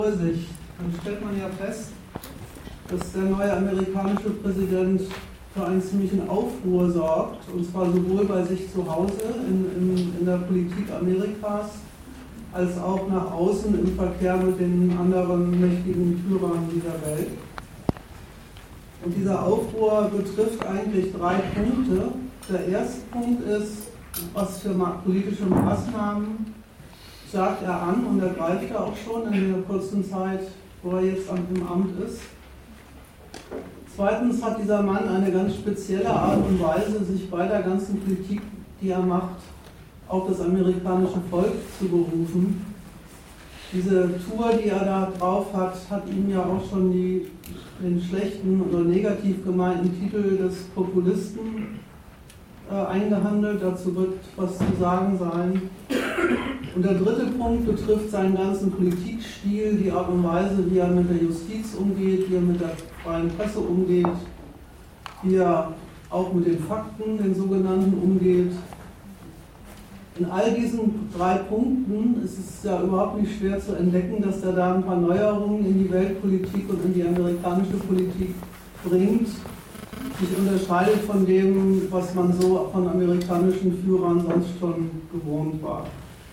Vorsicht. Dann stellt man ja fest, dass der neue amerikanische Präsident für einen ziemlichen Aufruhr sorgt, und zwar sowohl bei sich zu Hause in der Politik Amerikas, als auch nach außen im Verkehr mit den anderen mächtigen Führern dieser Welt. Und dieser Aufruhr betrifft eigentlich 3 Punkte. Der erste Punkt ist, was für politische Maßnahmen sagt er an und ergreift er auch schon in der kurzen Zeit, wo er jetzt im Amt ist. Zweitens hat dieser Mann eine ganz spezielle Art und Weise, sich bei der ganzen Politik, die er macht, auf das amerikanische Volk zu berufen. Diese Tour, die er da drauf hat, hat ihm ja auch schon den schlechten oder negativ gemeinten Titel des Populisten eingehandelt. Dazu wird was zu sagen sein. Und der dritte Punkt betrifft seinen ganzen Politikstil, die Art und Weise, wie er mit der Justiz umgeht, wie er mit der freien Presse umgeht, wie er auch mit den Fakten, den sogenannten, umgeht. In all diesen 3 Punkten ist es ja überhaupt nicht schwer zu entdecken, dass er da ein paar Neuerungen in die Weltpolitik und in die amerikanische Politik bringt, sich unterscheidet von dem, was man so von amerikanischen Führern sonst schon gewohnt war.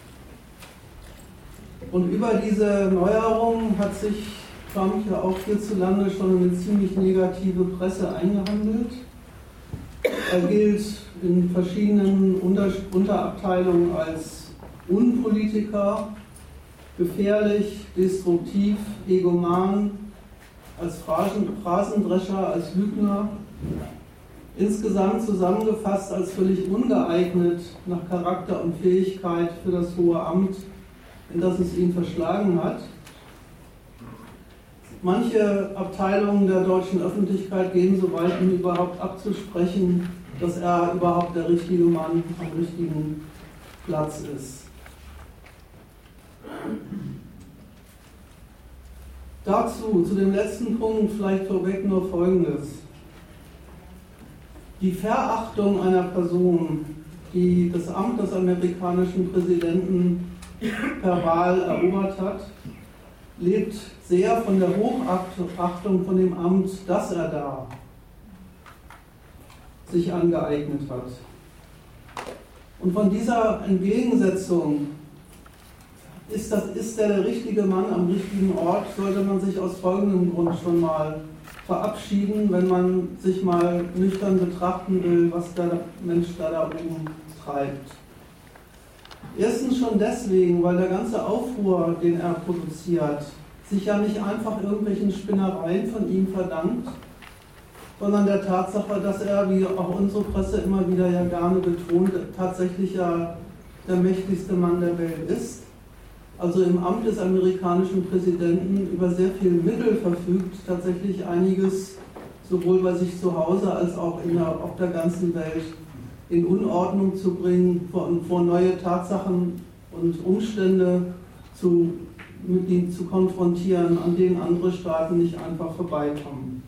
Und über diese Neuerungen hat sich Trump ja auch hierzulande schon eine ziemlich negative Presse eingehandelt. Er gilt in verschiedenen Unterabteilungen als Unpolitiker, gefährlich, destruktiv, egoman, als Phrasendrescher, als Lügner. Insgesamt zusammengefasst als völlig ungeeignet nach Charakter und Fähigkeit für das hohe Amt, in das es ihn verschlagen hat. Manche Abteilungen der deutschen Öffentlichkeit gehen so weit, ihm überhaupt abzusprechen, dass er überhaupt der richtige Mann am richtigen Platz ist. Dazu, zu dem letzten Punkt, vielleicht vorweg nur Folgendes. Die Verachtung einer Person, die das Amt des amerikanischen Präsidenten per Wahl erobert hat, lebt sehr von der Hochachtung von dem Amt, das er da sich angeeignet hat. Und von dieser Entgegensetzung, ist der richtige Mann am richtigen Ort, sollte man sich aus folgendem Grund schon mal verabschieden, wenn man sich mal nüchtern betrachten will, was der Mensch da oben treibt. Erstens schon deswegen, weil der ganze Aufruhr, den er produziert, sich ja nicht einfach irgendwelchen Spinnereien von ihm verdankt, sondern der Tatsache, dass er, wie auch unsere Presse immer wieder ja gerne betont, tatsächlich ja der mächtigste Mann der Welt ist. Also im Amt des amerikanischen Präsidenten über sehr viele Mittel verfügt, tatsächlich einiges sowohl bei sich zu Hause als auch auf der ganzen Welt in Unordnung zu bringen, vor neue Tatsachen und Umstände mit ihnen zu konfrontieren, an denen andere Staaten nicht einfach vorbeikommen.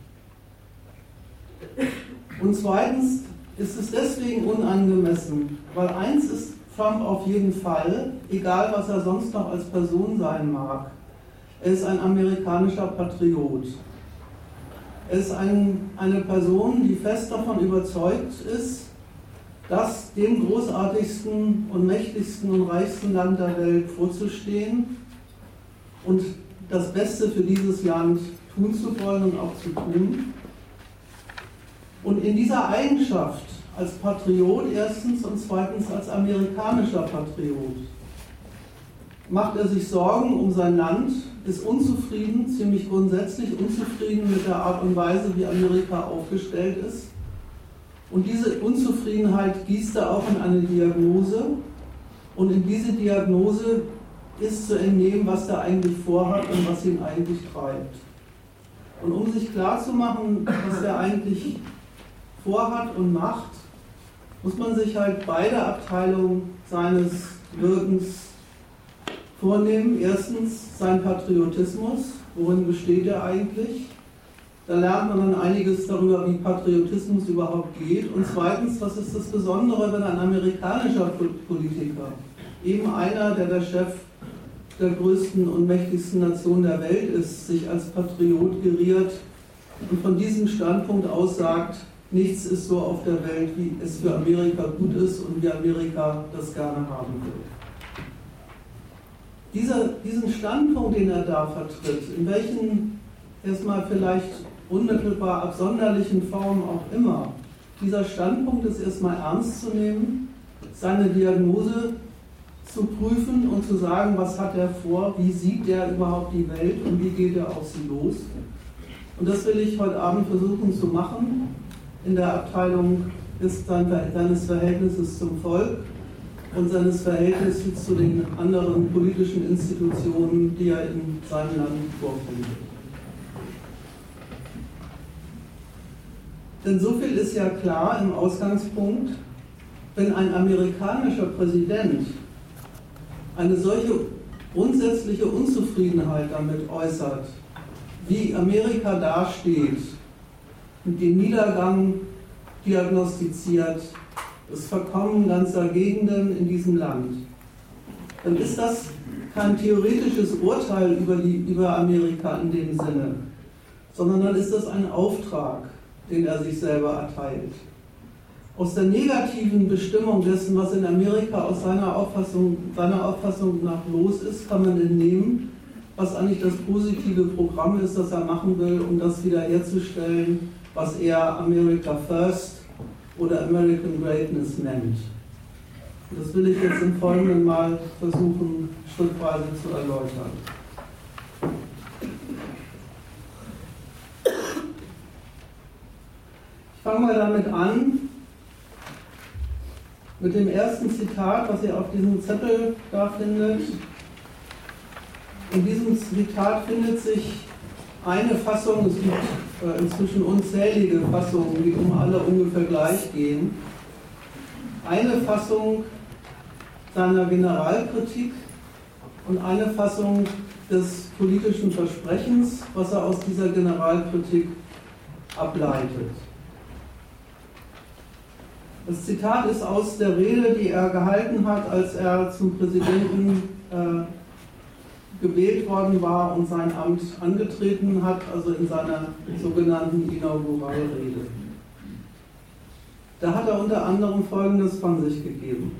Und zweitens ist es deswegen unangemessen, weil eins ist Trump auf jeden Fall, egal was er sonst noch als Person sein mag, er ist ein amerikanischer Patriot. Er ist eine Person, die fest davon überzeugt ist, das dem großartigsten und mächtigsten und reichsten Land der Welt vorzustehen und das Beste für dieses Land tun zu wollen und auch zu tun. Und in dieser Eigenschaft als Patriot erstens und zweitens als amerikanischer Patriot macht er sich Sorgen um sein Land, ist unzufrieden, ziemlich grundsätzlich unzufrieden mit der Art und Weise, wie Amerika aufgestellt ist. Und diese Unzufriedenheit gießt er auch in eine Diagnose. Und in diese Diagnose ist zu entnehmen, was er eigentlich vorhat und was ihn eigentlich treibt. Und um sich klarzumachen, was er eigentlich vorhat und macht, muss man sich halt beide Abteilungen seines Wirkens vornehmen. Erstens sein Patriotismus, worin besteht er eigentlich? Da lernt man dann einiges darüber, wie Patriotismus überhaupt geht. Und zweitens, was ist das Besondere, wenn ein amerikanischer Politiker, eben einer, der Chef der größten und mächtigsten Nation der Welt ist, sich als Patriot geriert und von diesem Standpunkt aus sagt, nichts ist so auf der Welt, wie es für Amerika gut ist und wie Amerika das gerne haben will. Diesen Standpunkt, den er da vertritt, in welchen erstmal vielleicht unmittelbar absonderlichen Formen auch immer, dieser Standpunkt ist erstmal ernst zu nehmen, seine Diagnose zu prüfen und zu sagen, was hat er vor, wie sieht er überhaupt die Welt und wie geht er auf sie los. Und das will ich heute Abend versuchen zu machen in der Abteilung seines Verhältnisses zum Volk und seines Verhältnisses zu den anderen politischen Institutionen, die er in seinem Land vorfindet. Denn so viel ist ja klar im Ausgangspunkt, wenn ein amerikanischer Präsident eine solche grundsätzliche Unzufriedenheit damit äußert, wie Amerika dasteht, den Niedergang diagnostiziert, das Verkommen ganzer Gegenden in diesem Land, dann ist das kein theoretisches Urteil über Amerika in dem Sinne, sondern dann ist das ein Auftrag, den er sich selber erteilt. Aus der negativen Bestimmung dessen, was in Amerika aus seiner Auffassung nach los ist, kann man entnehmen, was eigentlich das positive Programm ist, das er machen will, um das wiederherzustellen, was er America First oder American Greatness nennt. Das will ich jetzt im Folgenden mal versuchen, schrittweise zu erläutern. Ich fange mal damit an, mit dem ersten Zitat, was ihr auf diesem Zettel da findet. In diesem Zitat findet sich eine Fassung, es gibt inzwischen unzählige Fassungen, die alle ungefähr gleich gehen. Eine Fassung seiner Generalkritik und eine Fassung des politischen Versprechens, was er aus dieser Generalkritik ableitet. Das Zitat ist aus der Rede, die er gehalten hat, als er zum Präsidenten gewählt worden war und sein Amt angetreten hat, also in seiner sogenannten Inauguralrede. Da hat er unter anderem Folgendes von sich gegeben.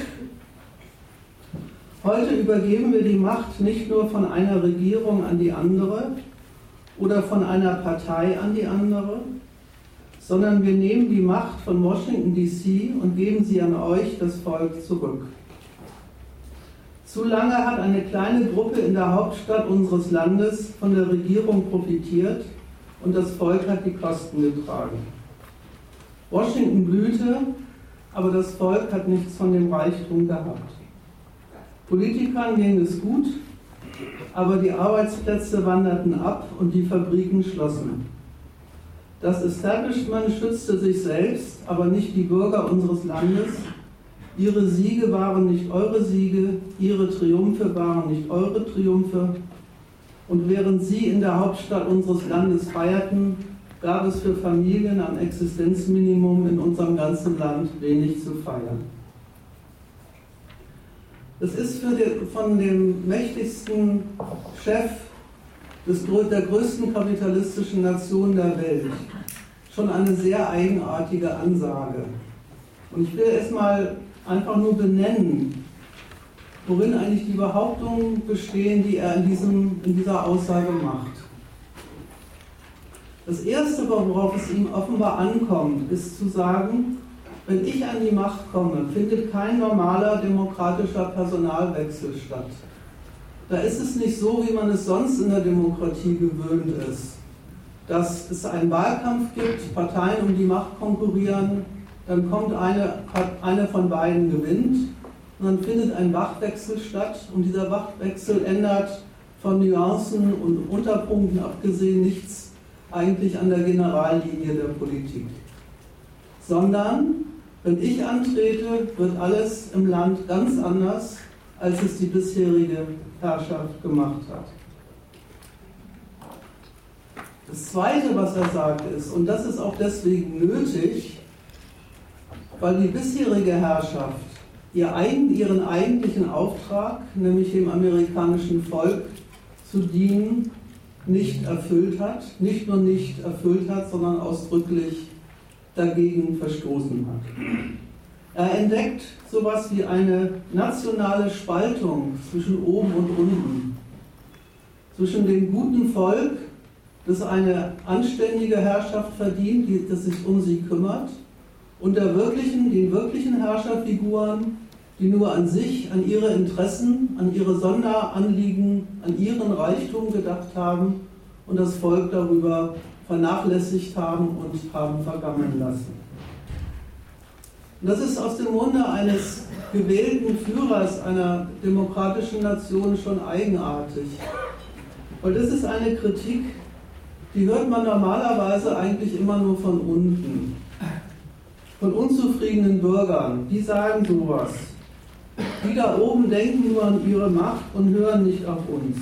Heute übergeben wir die Macht nicht nur von einer Regierung an die andere oder von einer Partei an die andere, sondern wir nehmen die Macht von Washington D.C. und geben sie an euch, das Volk, zurück. Zu lange hat eine kleine Gruppe in der Hauptstadt unseres Landes von der Regierung profitiert und das Volk hat die Kosten getragen. Washington blühte, aber das Volk hat nichts von dem Reichtum gehabt. Politikern ging es gut, aber die Arbeitsplätze wanderten ab und die Fabriken schlossen. Das Establishment schützte sich selbst, aber nicht die Bürger unseres Landes. Ihre Siege waren nicht eure Siege, ihre Triumphe waren nicht eure Triumphe. Und während sie in der Hauptstadt unseres Landes feierten, gab es für Familien am Existenzminimum in unserem ganzen Land wenig zu feiern. Es ist von dem mächtigsten Chef der größten kapitalistischen Nation der Welt schon eine sehr eigenartige Ansage. Und ich will erstmal einfach nur benennen, worin eigentlich die Behauptungen bestehen, die er in dieser Aussage macht. Das Erste, worauf es ihm offenbar ankommt, ist zu sagen, wenn ich an die Macht komme, findet kein normaler demokratischer Personalwechsel statt. Da ist es nicht so, wie man es sonst in der Demokratie gewöhnt ist, dass es einen Wahlkampf gibt, Parteien um die Macht konkurrieren, dann kommt eine von beiden gewinnt und dann findet ein Wachtwechsel statt und dieser Wachtwechsel ändert von Nuancen und Unterpunkten abgesehen nichts eigentlich an der Generallinie der Politik. Sondern, wenn ich antrete, wird alles im Land ganz anders, als es die bisherige Herrschaft gemacht hat. Das Zweite, was er sagt, ist, und das ist auch deswegen nötig, weil die bisherige Herrschaft ihren eigentlichen Auftrag, nämlich dem amerikanischen Volk zu dienen, nicht erfüllt hat. Nicht nur nicht erfüllt hat, sondern ausdrücklich dagegen verstoßen hat. Er entdeckt sowas wie eine nationale Spaltung zwischen oben und unten. Zwischen dem guten Volk, das eine anständige Herrschaft verdient, das sich um sie kümmert, und den wirklichen Herrscherfiguren, die nur an sich, an ihre Interessen, an ihre Sonderanliegen, an ihren Reichtum gedacht haben und das Volk darüber vernachlässigt haben und haben vergammeln lassen. Und das ist aus dem Munde eines gewählten Führers einer demokratischen Nation schon eigenartig. Weil das ist eine Kritik, die hört man normalerweise eigentlich immer nur von unten. Von unzufriedenen Bürgern, die sagen sowas. Die da oben denken nur an ihre Macht und hören nicht auf uns.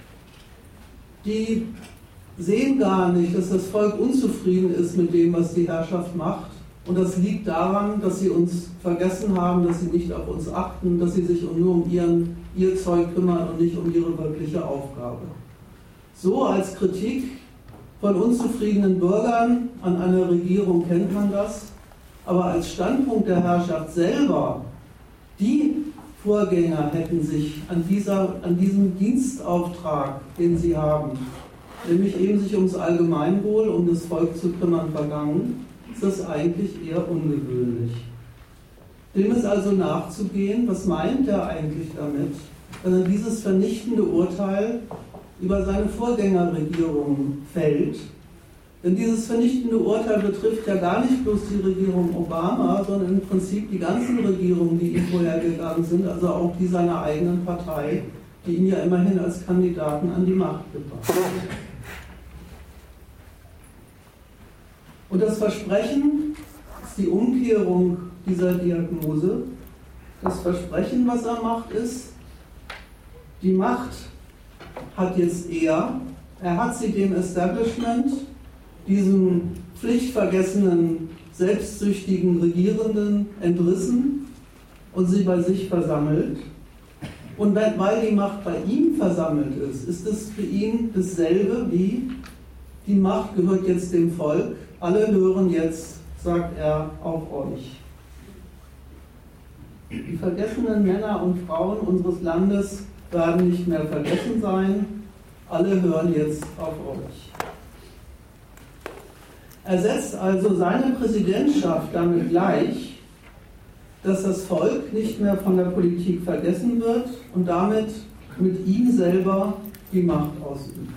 Die sehen gar nicht, dass das Volk unzufrieden ist mit dem, was die Herrschaft macht. Und das liegt daran, dass sie uns vergessen haben, dass sie nicht auf uns achten, dass sie sich nur um ihr Zeug kümmern und nicht um ihre wirkliche Aufgabe. So als Kritik von unzufriedenen Bürgern an einer Regierung kennt man das. Aber als Standpunkt der Herrschaft selber, die Vorgänger hätten sich an diesem Dienstauftrag, den sie haben, nämlich eben sich ums Allgemeinwohl, um das Volk zu kümmern, vergangen, ist das eigentlich eher ungewöhnlich. Dem ist also nachzugehen, was meint er eigentlich damit, wenn er dieses vernichtende Urteil über seine Vorgängerregierung fällt. Denn dieses vernichtende Urteil betrifft ja gar nicht bloß die Regierung Obama, sondern im Prinzip die ganzen Regierungen, die ihm vorhergegangen sind, also auch die seiner eigenen Partei, die ihn ja immerhin als Kandidaten an die Macht gebracht hat. Und das Versprechen ist die Umkehrung dieser Diagnose. Das Versprechen, was er macht, ist, die Macht hat jetzt er hat sie dem Establishment, diesem pflichtvergessenen, selbstsüchtigen Regierenden entrissen und sie bei sich versammelt. Und weil die Macht bei ihm versammelt ist es für ihn dasselbe wie, die Macht gehört jetzt dem Volk, alle hören jetzt, sagt er, auf euch. Die vergessenen Männer und Frauen unseres Landes werden nicht mehr vergessen sein, alle hören jetzt auf euch. Er setzt also seine Präsidentschaft damit gleich, dass das Volk nicht mehr von der Politik vergessen wird und damit mit ihm selber die Macht ausübt.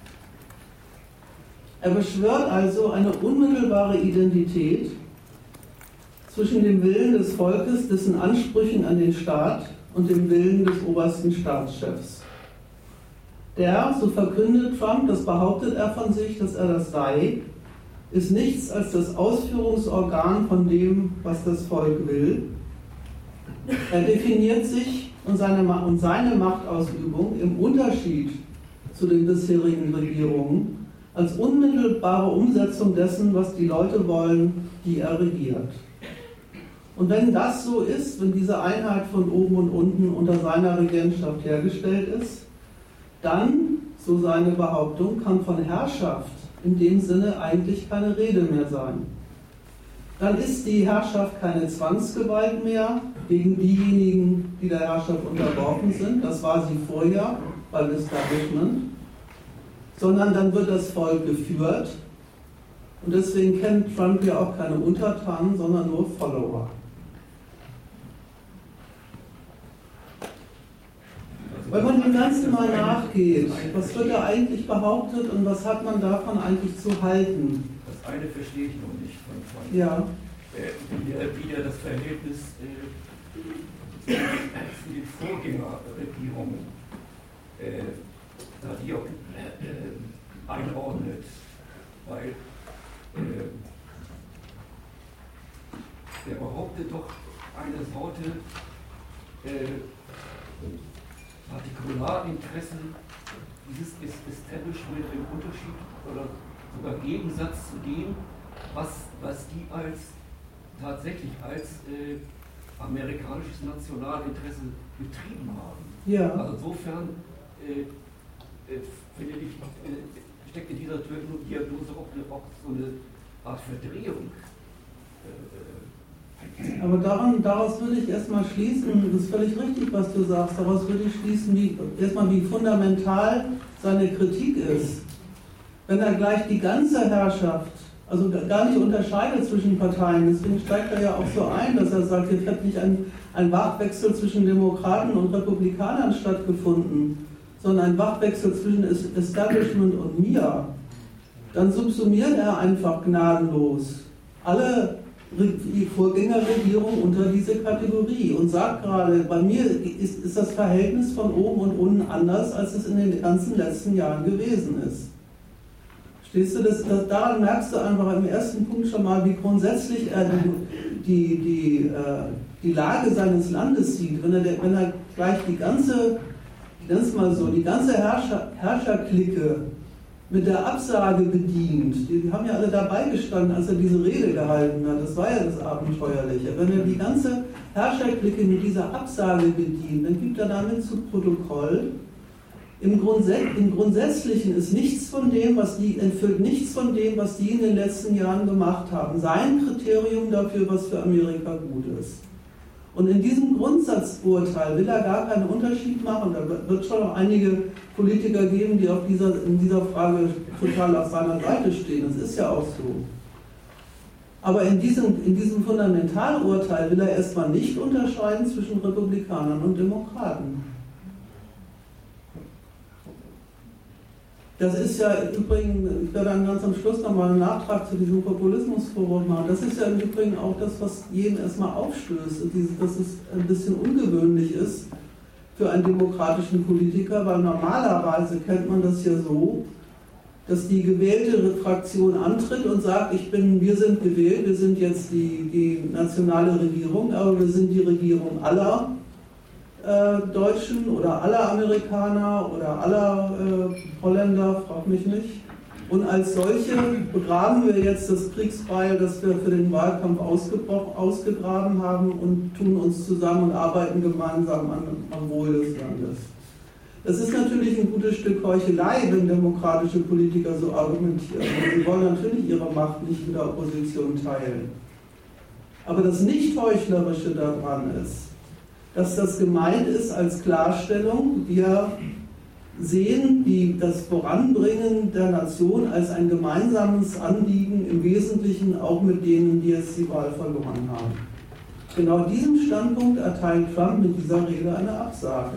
Er beschwört also eine unmittelbare Identität zwischen dem Willen des Volkes, dessen Ansprüchen an den Staat und dem Willen des obersten Staatschefs. Der, so verkündet Trump, das behauptet er von sich, dass er das sei, ist nichts als das Ausführungsorgan von dem, was das Volk will. Er definiert sich und seine Machtausübung im Unterschied zu den bisherigen Regierungen als unmittelbare Umsetzung dessen, was die Leute wollen, die er regiert. Und wenn das so ist, wenn diese Einheit von oben und unten unter seiner Regentschaft hergestellt ist, dann, so seine Behauptung, kann von Herrschaft in dem Sinne eigentlich keine Rede mehr sein. Dann ist die Herrschaft keine Zwangsgewalt mehr gegen diejenigen, die der Herrschaft unterworfen sind, das war sie vorher beim Establishment, sondern dann wird das Volk geführt und deswegen kennt Trump ja auch keine Untertanen, sondern nur Follower. Wenn man dem Ganzen mal nachgeht, was wird da eigentlich behauptet und was hat man davon eigentlich zu halten? Das eine verstehe ich noch nicht von ja. Wieder das Verhältnis zu den Vorgängerregierungen, da die auch einordnet, weil der behauptet doch eine Sorte Partikularinteressen dieses Establishment im Unterschied oder sogar Gegensatz zu dem, was die tatsächlich als amerikanisches Nationalinteresse betrieben haben. Ja. Also insofern finde ich, steckt in dieser Diagnose auch so eine Art Verdrehung. Aber daraus würde ich erstmal schließen, das ist völlig richtig, was du sagst, daraus würde ich schließen, wie fundamental seine Kritik ist. Wenn er gleich die ganze Herrschaft, also gar nicht unterscheidet zwischen Parteien, deswegen steigt er ja auch so ein, dass er sagt, jetzt hat nicht ein Wachwechsel zwischen Demokraten und Republikanern stattgefunden, sondern ein Wachwechsel zwischen Establishment und mir, dann subsumiert er einfach gnadenlos alle Vorgängerregierung unter diese Kategorie und sagt gerade, bei mir ist das Verhältnis von oben und unten anders, als es in den ganzen letzten Jahren gewesen ist. Verstehst du, daran merkst du einfach im ersten Punkt schon mal, wie grundsätzlich er die Lage seines Landes sieht. Wenn er gleich die ganze Herrscherklicke mit der Absage bedient. Die haben ja alle dabei gestanden, als er diese Rede gehalten hat. Das war ja das Abenteuerliche. Wenn er die ganze Herrscherklicke mit dieser Absage bedient, dann gibt er damit zu Protokoll, im Grundsätzlichen ist nichts von dem, entfüllt nichts von dem, was die in den letzten Jahren gemacht haben. Sein Kriterium dafür, was für Amerika gut ist. Und in diesem Grundsatzurteil will er gar keinen Unterschied machen. Da wird schon noch einige Politiker geben, die in dieser Frage total auf seiner Seite stehen. Das ist ja auch so. Aber in diesem Fundamentalurteil will er erstmal nicht unterscheiden zwischen Republikanern und Demokraten. Das ist ja im Übrigen, ich werde dann ganz am Schluss nochmal einen Nachtrag zu diesem Populismusforum machen, das ist ja im Übrigen auch das, was jedem erstmal aufstößt, dass es ein bisschen ungewöhnlich ist für einen demokratischen Politiker, weil normalerweise kennt man das ja so, dass die gewählte Fraktion antritt und sagt, wir sind gewählt, wir sind jetzt die nationale Regierung, aber wir sind die Regierung aller Deutschen oder aller Amerikaner oder aller Holländer, frag mich nicht. Und als solche begraben wir jetzt das Kriegsbeil, das wir für den Wahlkampf ausgegraben haben und tun uns zusammen und arbeiten gemeinsam am Wohl des Landes. Das ist natürlich ein gutes Stück Heuchelei, wenn demokratische Politiker so argumentieren. Sie wollen natürlich ihre Macht nicht mit der Opposition teilen. Aber das Nicht-Heuchlerische daran ist, dass das gemeint ist als Klarstellung, wir sehen das Voranbringen der Nation als ein gemeinsames Anliegen, im Wesentlichen auch mit denen, die jetzt die Wahl verloren haben. Genau diesem Standpunkt erteilt Trump mit dieser Rede eine Absage.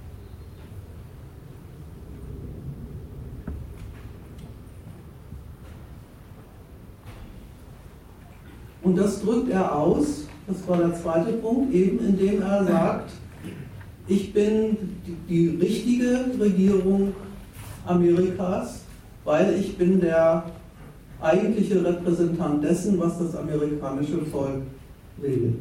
Und das drückt er aus, das war der zweite Punkt, eben indem er sagt, ich bin die richtige Regierung Amerikas, weil ich bin der eigentliche Repräsentant dessen, was das amerikanische Volk will.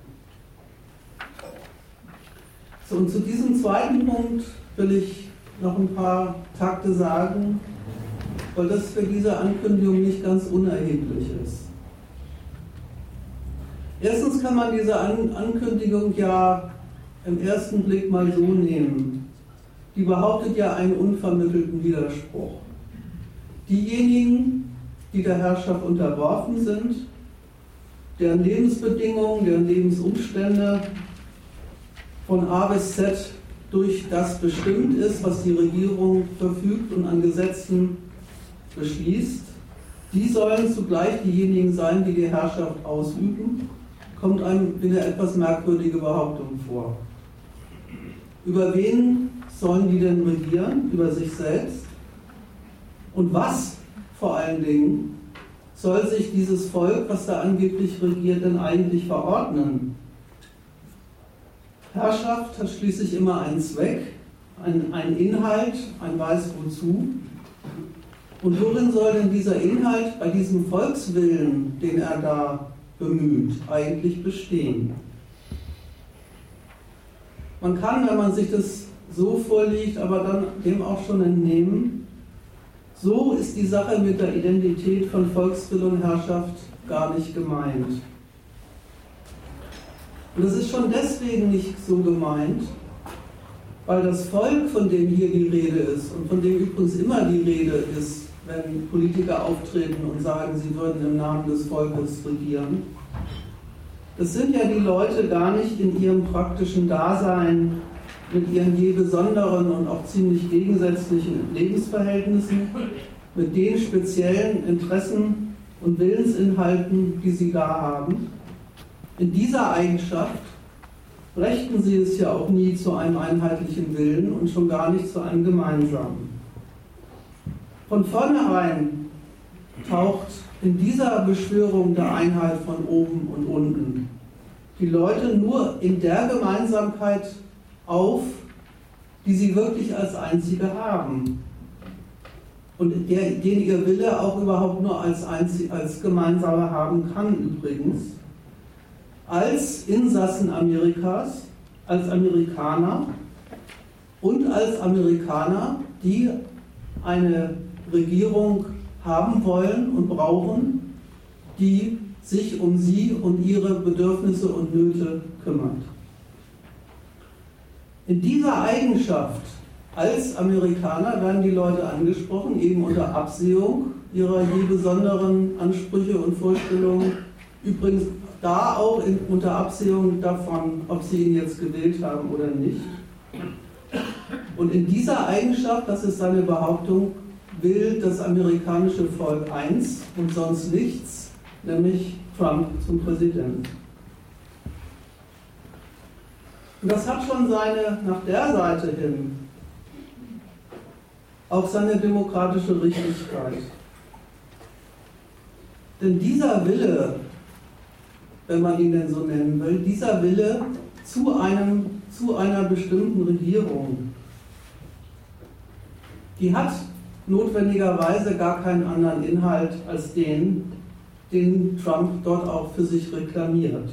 So, und zu diesem zweiten Punkt will ich noch ein paar Takte sagen, weil das für diese Ankündigung nicht ganz unerheblich ist. Erstens kann man diese Ankündigung ja im ersten Blick mal so nehmen. Die behauptet ja einen unvermittelten Widerspruch. Diejenigen, die der Herrschaft unterworfen sind, deren Lebensbedingungen, deren Lebensumstände von A bis Z durch das bestimmt ist, was die Regierung verfügt und an Gesetzen beschließt, die sollen zugleich diejenigen sein, die die Herrschaft ausüben. Kommt einem wie eine etwas merkwürdige Behauptung vor. Über wen sollen die denn regieren? Über sich selbst? Und was vor allen Dingen soll sich dieses Volk, was da angeblich regiert, denn eigentlich verordnen? Herrschaft hat schließlich immer einen Zweck, einen Inhalt, ein weiß wozu. Und worin soll denn dieser Inhalt bei diesem Volkswillen, den er da bemüht, eigentlich bestehen? Man kann, wenn man sich das so vorlegt, aber dann dem auch schon entnehmen, so ist die Sache mit der Identität von Volkswille und Herrschaft gar nicht gemeint. Und das ist schon deswegen nicht so gemeint, weil das Volk, von dem hier die Rede ist und von dem übrigens immer die Rede ist, wenn Politiker auftreten und sagen, sie würden im Namen des Volkes regieren, das sind ja die Leute gar nicht in ihrem praktischen Dasein mit ihren je besonderen und auch ziemlich gegensätzlichen Lebensverhältnissen, mit den speziellen Interessen und Willensinhalten, die sie da haben. In dieser Eigenschaft brächten sie es ja auch nie zu einem einheitlichen Willen und schon gar nicht zu einem gemeinsamen. Von vornherein taucht in dieser Beschwörung der Einheit von oben und unten die Leute nur in der Gemeinsamkeit auf, die sie wirklich als einzige haben und den ihr Wille auch überhaupt nur als gemeinsame haben kann übrigens, als Insassen Amerikas, als Amerikaner und als Amerikaner, die eine Regierung haben wollen und brauchen, die sich um sie und ihre Bedürfnisse und Nöte kümmert. In dieser Eigenschaft als Amerikaner werden die Leute angesprochen, eben unter Absehung ihrer je besonderen Ansprüche und Vorstellungen, übrigens da auch unter Absehung davon, ob sie ihn jetzt gewählt haben oder nicht. Und in dieser Eigenschaft, das ist seine Behauptung, will das amerikanische Volk eins und sonst nichts, nämlich Trump zum Präsidenten. Und das hat schon nach der Seite hin auch seine demokratische Richtigkeit. Denn dieser Wille, wenn man ihn denn so nennen will, dieser Wille zu einer bestimmten Regierung, die hat notwendigerweise gar keinen anderen Inhalt als den Trump dort auch für sich reklamiert.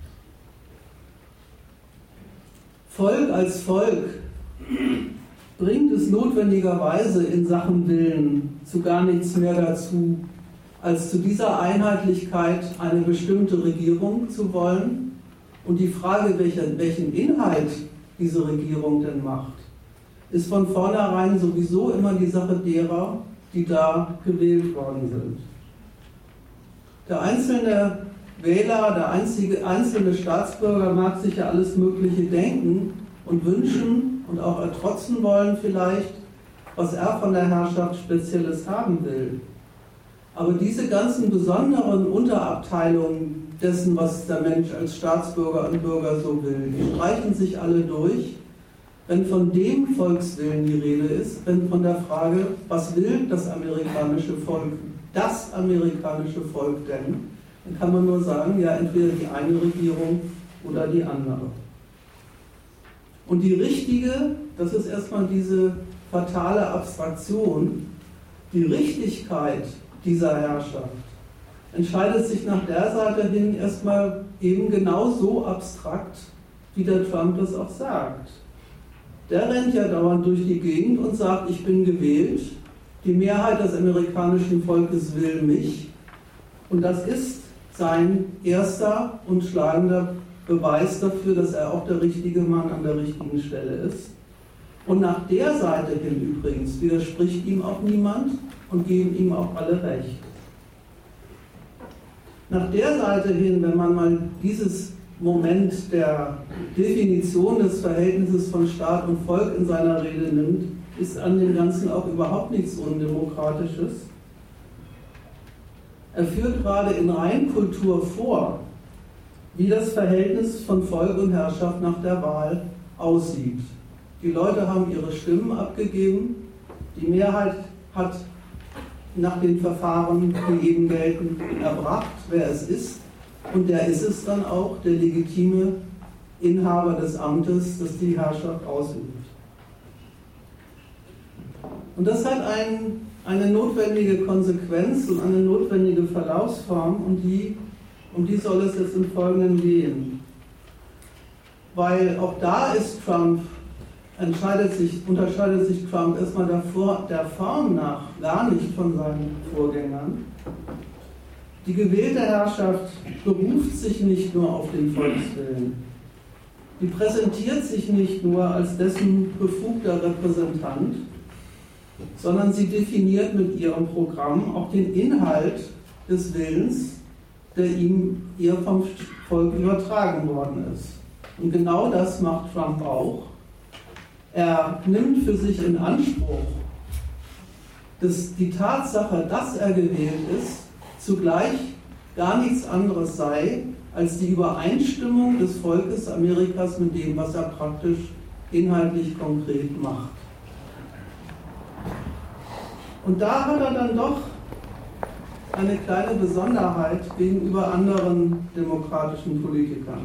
Volk als Volk bringt es notwendigerweise in Sachen Willen zu gar nichts mehr dazu, als zu dieser Einheitlichkeit eine bestimmte Regierung zu wollen. Und die Frage, welchen Inhalt diese Regierung denn macht, ist von vornherein sowieso immer die Sache derer, die da gewählt worden sind. Der einzelne Wähler, der einzelne Staatsbürger mag sich ja alles Mögliche denken und wünschen und auch ertrotzen wollen vielleicht, was er von der Herrschaft Spezielles haben will. Aber diese ganzen besonderen Unterabteilungen dessen, was der Mensch als Staatsbürger und Bürger so will, die streichen sich alle durch, wenn von dem Volkswillen die Rede ist, wenn von der Frage, was will das amerikanische Volk denn, dann kann man nur sagen, ja, entweder die eine Regierung oder die andere. Und die richtige, das ist erstmal diese fatale Abstraktion, die Richtigkeit dieser Herrschaft entscheidet sich nach der Seite hin erstmal eben genau so abstrakt, wie der Trump das auch sagt. Der rennt ja dauernd durch die Gegend und sagt, ich bin gewählt, die Mehrheit des amerikanischen Volkes will mich, und das ist sein erster und schlagender Beweis dafür, dass er auch der richtige Mann an der richtigen Stelle ist. Und nach der Seite hin übrigens widerspricht ihm auch niemand und geben ihm auch alle recht. Nach der Seite hin, wenn man mal dieses Moment der Definition des Verhältnisses von Staat und Volk in seiner Rede nimmt, ist an dem Ganzen auch überhaupt nichts Undemokratisches. Er führt gerade in Reinkultur vor, wie das Verhältnis von Volk und Herrschaft nach der Wahl aussieht. Die Leute haben ihre Stimmen abgegeben, die Mehrheit hat nach den Verfahren, die eben gelten, erbracht, wer es ist, und der ist es dann auch, der legitime Inhaber des Amtes, das die Herrschaft ausübt. Und das hat eine notwendige Konsequenz und eine notwendige Verlaufsform, um die soll es jetzt im Folgenden gehen. Weil auch da ist unterscheidet sich Trump erstmal der Form nach gar nicht von seinen Vorgängern. Die gewählte Herrschaft beruft sich nicht nur auf den Volkswillen. die präsentiert sich nicht nur als dessen befugter Repräsentant, sondern sie definiert mit ihrem Programm auch den Inhalt des Willens, der ihr vom Volk übertragen worden ist. Und genau das macht Trump auch. Er nimmt für sich in Anspruch, dass die Tatsache, dass er gewählt ist, zugleich gar nichts anderes sei als die Übereinstimmung des Volkes Amerikas mit dem, was er praktisch inhaltlich konkret macht. Und da hat er dann doch eine kleine Besonderheit gegenüber anderen demokratischen Politikern.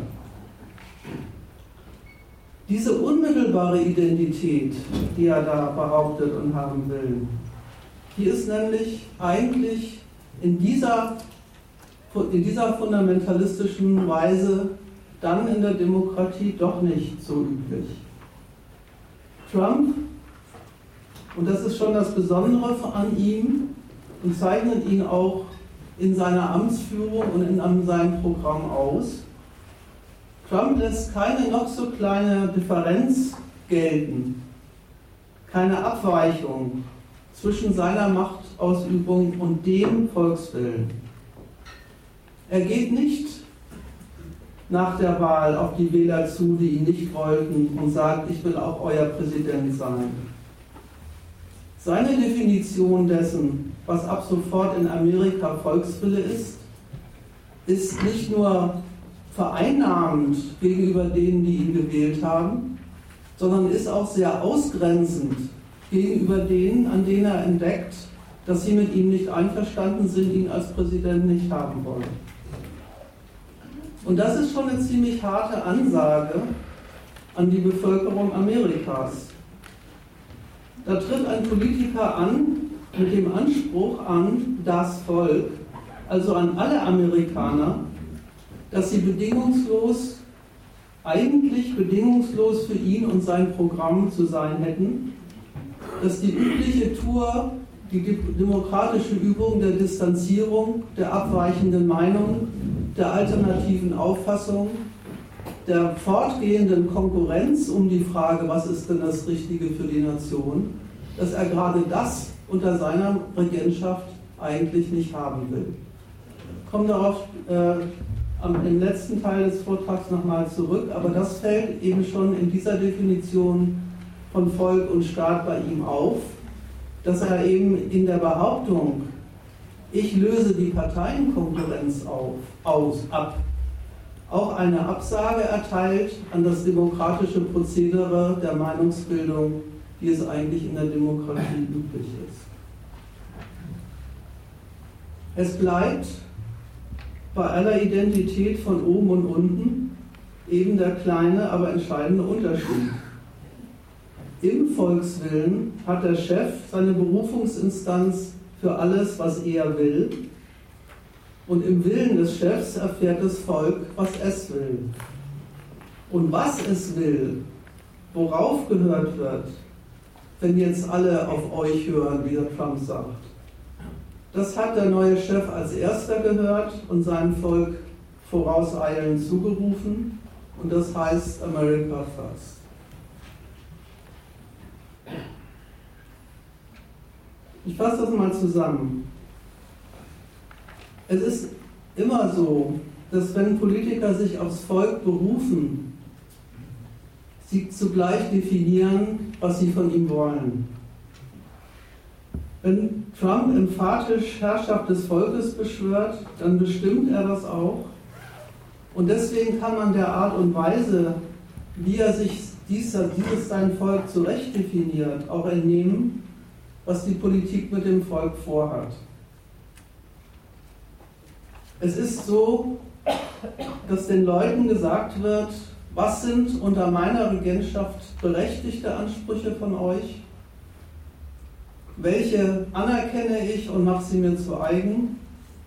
Diese unmittelbare Identität, die er da behauptet und haben will, die ist nämlich eigentlich in dieser fundamentalistischen Weise dann in der Demokratie doch nicht so üblich. Trump, und das ist schon das Besondere an ihm und zeichnet ihn auch in seiner Amtsführung und in seinem Programm aus, Trump lässt keine noch so kleine Differenz gelten, keine Abweichung zwischen seiner Machtausübung und dem Volkswillen. Er geht nicht nach der Wahl auf die Wähler zu, die ihn nicht wollten, und sagt, ich will auch euer Präsident sein. Seine Definition dessen, was ab sofort in Amerika Volkswille ist nicht nur vereinnahmend gegenüber denen, die ihn gewählt haben, sondern ist auch sehr ausgrenzend gegenüber denen, an denen er entdeckt, dass sie mit ihm nicht einverstanden sind, ihn als Präsident nicht haben wollen. Und das ist schon eine ziemlich harte Ansage an die Bevölkerung Amerikas. Da tritt ein Politiker an mit dem Anspruch an das Volk, also an alle Amerikaner, dass sie eigentlich bedingungslos für ihn und sein Programm zu sein hätten, dass die übliche Tour, die demokratische Übung der Distanzierung, der abweichenden Meinung, der alternativen Auffassung, der fortgehenden Konkurrenz um die Frage, was ist denn das Richtige für die Nation, dass er gerade das unter seiner Regentschaft eigentlich nicht haben will. Ich komme darauf im letzten Teil des Vortrags nochmal zurück, aber das fällt eben schon in dieser Definition von Volk und Staat bei ihm auf, dass er eben in der Behauptung, ich löse die Parteienkonkurrenz ab, auch eine Absage erteilt an das demokratische Prozedere der Meinungsbildung, wie es eigentlich in der Demokratie üblich ist. Es bleibt bei aller Identität von oben und unten eben der kleine, aber entscheidende Unterschied. Im Volkswillen hat der Chef seine Berufungsinstanz für alles, was er will, und im Willen des Chefs erfährt das Volk, was es will. Und was es will, worauf gehört wird, wenn jetzt alle auf euch hören, wie der Trump sagt, das hat der neue Chef als erster gehört und seinem Volk vorauseilend zugerufen, und das heißt America First. Ich fasse das mal zusammen. Es ist immer so, dass wenn Politiker sich aufs Volk berufen, sie zugleich definieren, was sie von ihm wollen. Wenn Trump emphatisch Herrschaft des Volkes beschwört, dann bestimmt er das auch. Und deswegen kann man der Art und Weise, wie er sich dieses sein Volk zurecht definiert, auch entnehmen, was die Politik mit dem Volk vorhat. Es ist so, dass den Leuten gesagt wird, was sind unter meiner Regentschaft berechtigte Ansprüche von euch? Welche anerkenne ich und mache sie mir zu eigen?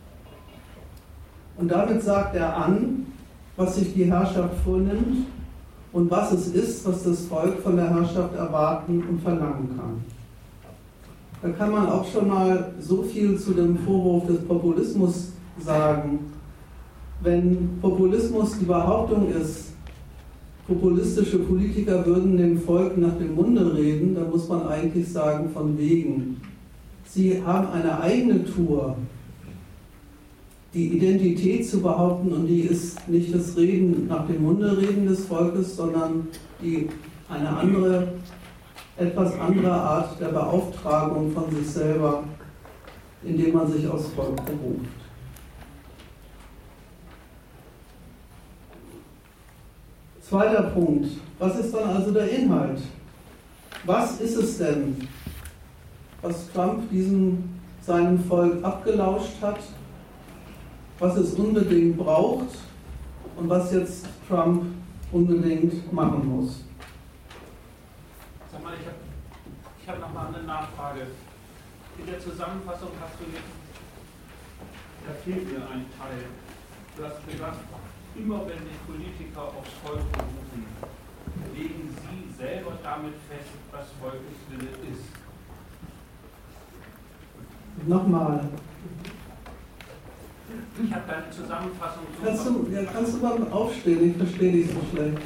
Und damit sagt er an, was sich die Herrschaft vornimmt und was es ist, was das Volk von der Herrschaft erwarten und verlangen kann. Da kann man auch schon mal so viel zu dem Vorwurf des Populismus sagen. Wenn Populismus die Behauptung ist, populistische Politiker würden dem Volk nach dem Munde reden, da muss man eigentlich sagen, von wegen. Sie haben eine eigene Tour, die Identität zu behaupten, und die ist nicht das Reden nach dem Munde reden des Volkes, sondern eine andere, etwas andere Art der Beauftragung von sich selber, indem man sich aufs Volk beruft. Zweiter Punkt. Was ist dann also der Inhalt? Was ist es denn, was Trump seinem Volk abgelauscht hat, was es unbedingt braucht und was jetzt Trump unbedingt machen muss? Sag mal, ich hab noch mal eine Nachfrage. In der Zusammenfassung hast du jetzt, da fehlt mir ein Teil. Du hast gesagt, immer wenn sich Politiker aufs Volk berufen, legen sie selber damit fest, was Volkeswille ist. Nochmal. Ich habe deine Zusammenfassung Kannst du mal aufstehen? Ich verstehe dich so schlecht.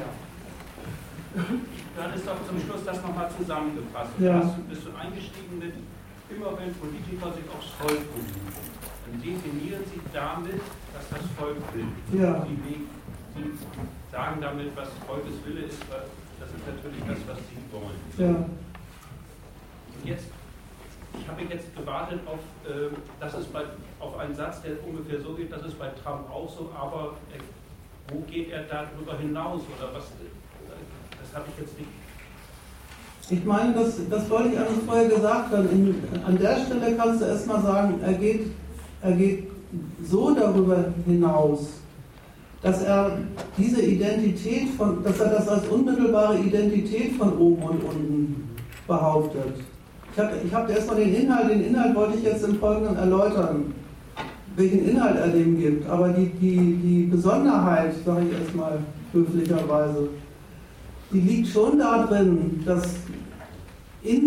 Dann ist doch zum Schluss das nochmal zusammengefasst. Ja. Da bist du eingestiegen mit, immer wenn Politiker sich aufs Volk berufen, dann definieren sie damit, was das Volk will. Ja. Sie sagen damit, was Volkes Wille ist, das ist natürlich das, was sie wollen. Ja. Und jetzt, ich habe jetzt gewartet auf, auf einen Satz, der ungefähr so geht, das ist bei Trump auch so, aber wo geht er darüber hinaus oder was? Das habe ich jetzt nicht. Ich meine, das wollte ich eigentlich vorher gesagt haben. An der Stelle kannst du erstmal sagen, er geht so darüber hinaus, dass er diese Identität dass er das als unmittelbare Identität von oben und unten behauptet. Ich habe erstmal den Inhalt wollte ich jetzt im Folgenden erläutern, welchen Inhalt er dem gibt. Aber die Besonderheit, sage ich erstmal höflicherweise, die liegt schon darin, dass in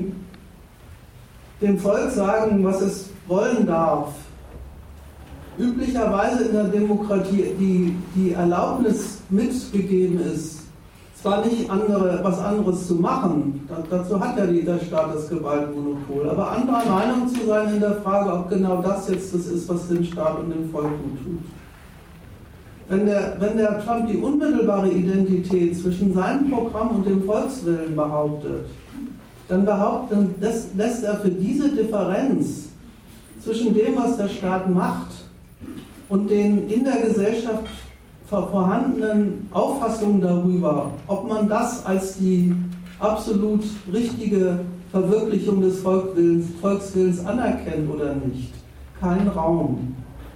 dem Volk sagen, was es wollen darf, üblicherweise in der Demokratie die Erlaubnis mitgegeben ist, zwar nicht was anderes zu machen, dazu hat ja der Staat das Gewaltmonopol, aber anderer Meinung zu sein in der Frage, ob genau das jetzt das ist, was dem Staat und dem Volk gut tut. Wenn der Trump die unmittelbare Identität zwischen seinem Programm und dem Volkswillen behauptet, dann lässt er für diese Differenz zwischen dem, was der Staat macht, und den in der Gesellschaft vorhandenen Auffassungen darüber, ob man das als die absolut richtige Verwirklichung des Volkswillens anerkennt oder nicht, keinen Raum.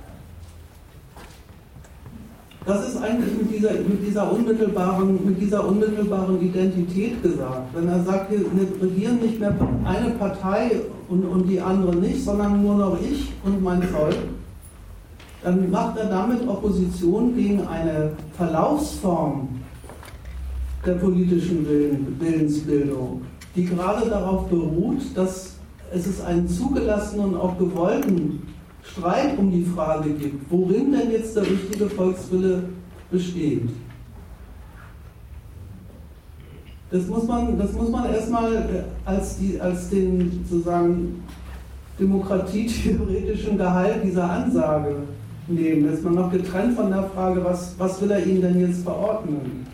Das ist eigentlich mit dieser unmittelbaren Identität gesagt. Wenn er sagt, wir regieren nicht mehr eine Partei und die andere nicht, sondern nur noch ich und mein Volk, dann macht er damit Opposition gegen eine Verlaufsform der politischen Willensbildung, die gerade darauf beruht, dass es einen zugelassenen und auch gewollten Streit um die Frage gibt, worin denn jetzt der richtige Volkswille besteht. Das muss man erstmal als den sozusagen demokratietheoretischen Gehalt dieser Ansage nehmen. Das ist man noch getrennt von der Frage, was will er ihnen denn jetzt verordnen?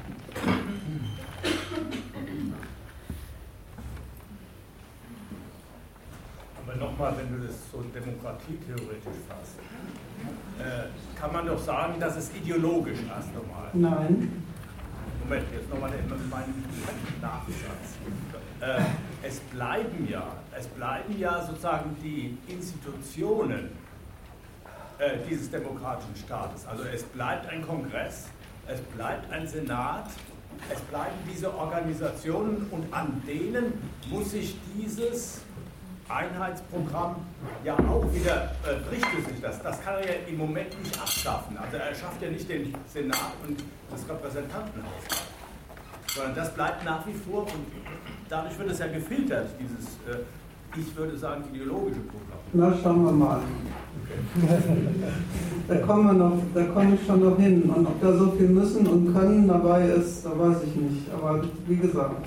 Aber nochmal, wenn du das so demokratietheoretisch fasst, kann man doch sagen, dass es ideologisch erst einmal. Nein. Moment, jetzt nochmal mein Nachsatz. Es bleiben ja sozusagen die Institutionen dieses demokratischen Staates. Also es bleibt ein Kongress, es bleibt ein Senat, es bleiben diese Organisationen und an denen muss sich dieses Einheitsprogramm ja auch wieder, richtet sich das. Das kann er ja im Moment nicht abschaffen. Also er schafft ja nicht den Senat und das Repräsentantenhaus ab, sondern das bleibt nach wie vor und dadurch wird es ja gefiltert, dieses, ich würde sagen, ideologische Programm. Na, schauen wir mal. Okay. Da komme ich schon noch hin. Und ob da so viel müssen und können dabei ist, da weiß ich nicht. Aber wie gesagt,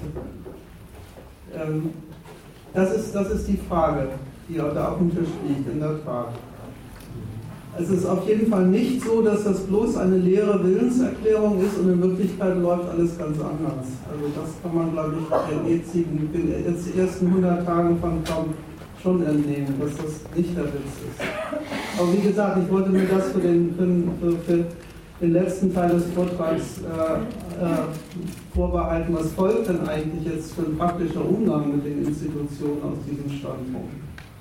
das ist die Frage, die da auf dem Tisch liegt, in der Tat. Es ist auf jeden Fall nicht so, dass das bloß eine leere Willenserklärung ist und in Wirklichkeit läuft alles ganz anders. Also das kann man, glaube ich, in den ersten 100 Tagen von Trump schon entnehmen, dass das nicht der Witz ist. Aber wie gesagt, ich wollte mir das für den letzten Teil des Vortrags vorbehalten. Was folgt denn eigentlich jetzt für ein praktischer Umgang mit den Institutionen aus diesem Standpunkt?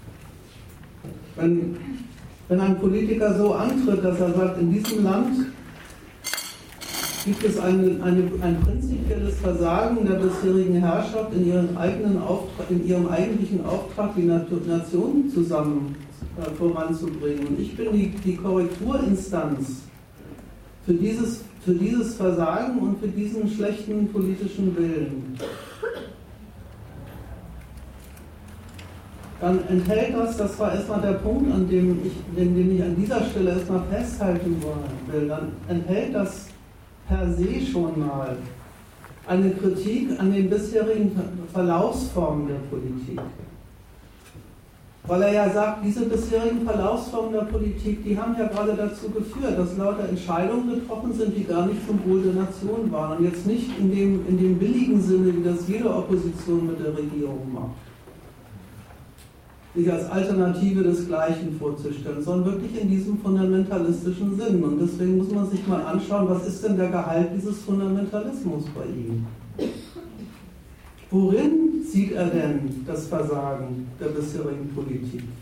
Wenn ein Politiker so antritt, dass er sagt, in diesem Land gibt es ein prinzipielles Versagen der bisherigen Herrschaft in ihrem eigentlichen Auftrag, die Nation zusammen voranzubringen. Und ich bin die Korrekturinstanz für dieses Versagen und für diesen schlechten politischen Willen. Dann enthält das war erstmal der Punkt, den ich an dieser Stelle erstmal festhalten will, dann enthält das per se schon mal eine Kritik an den bisherigen Verlaufsformen der Politik. Weil er ja sagt, diese bisherigen Verlaufsformen der Politik, die haben ja gerade dazu geführt, dass lauter Entscheidungen getroffen sind, die gar nicht zum Wohl der Nation waren. Und jetzt nicht in dem billigen Sinne, wie das jede Opposition mit der Regierung macht, sich als Alternative des Gleichen vorzustellen, sondern wirklich in diesem fundamentalistischen Sinn. Und deswegen muss man sich mal anschauen, was ist denn der Gehalt dieses Fundamentalismus bei ihm? Worin sieht er denn das Versagen der bisherigen Politik?